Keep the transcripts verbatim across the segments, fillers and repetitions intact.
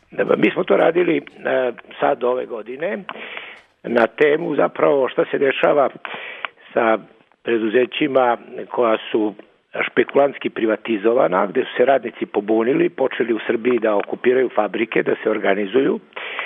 Mi smo to radili sad ove godine na temu zapravo šta se dešava sa preduzećima koja su špekulantski privatizovana, gde su se radnici pobunili, počeli u Srbiji da okupiraju fabrike, da se organizuju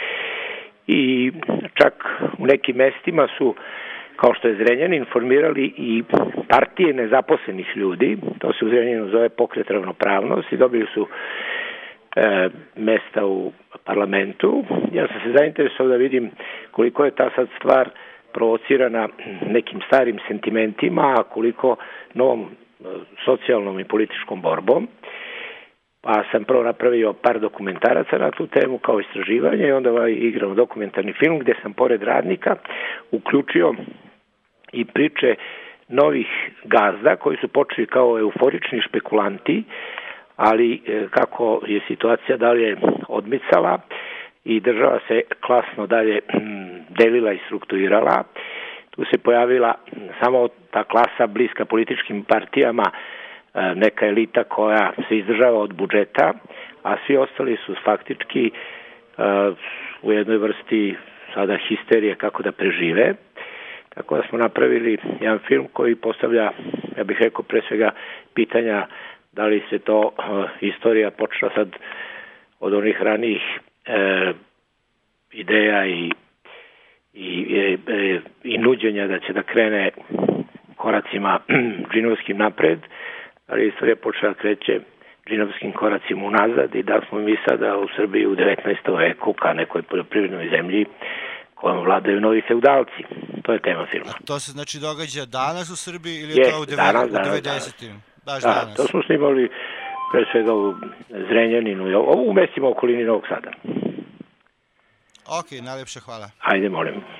i čak u nekim mestima su, kao što je Zrenjanin, formirali i partije nezaposlenih ljudi, to se u Zrenjaninu zove Pokret ravnopravnosti, dobili su e, mesta u parlamentu. Ja sam se zainteresovao da vidim koliko je ta sad stvar provocirana nekim starim sentimentima, a koliko novom socijalnom i političkom borbom. Pa sam prvo napravio par dokumentaraca na tu temu kao istraživanje i onda ovaj igrao dokumentarni film gde sam pored radnika uključio i priče novih gazda koji su počeli kao euforični špekulanti, ali kako je situacija dalje odmicala i država se klasno dalje delila i strukturirala, tu se pojavila samo ta klasa bliska političkim partijama, neka elita koja se izdržava od budžeta, a svi ostali su faktički uh, u jednoj vrsti sada histerije kako da prežive. Tako da smo napravili jedan film koji postavlja, ja bih rekao pre svega, pitanja da li se to uh, istorija počela sad od onih ranijih uh, ideja i, i, i, i nuđenja da će da krene koracima džinovskim napred, ali istorija počela kreće džinovskim koracima unazad i da smo mi sada u Srbiji u devetnaestom veku ka nekoj poljoprivrednoj zemlji kojom vladaju novi feudalci. To je tema filma. A to se znači događa danas u Srbiji ili je, je to u devedesetim? Baš da, danas. To smo snimali pre svega u Zrenjaninu, u mestima okolini Novog Sada. Ok, najlepše hvala. Ajde, molim.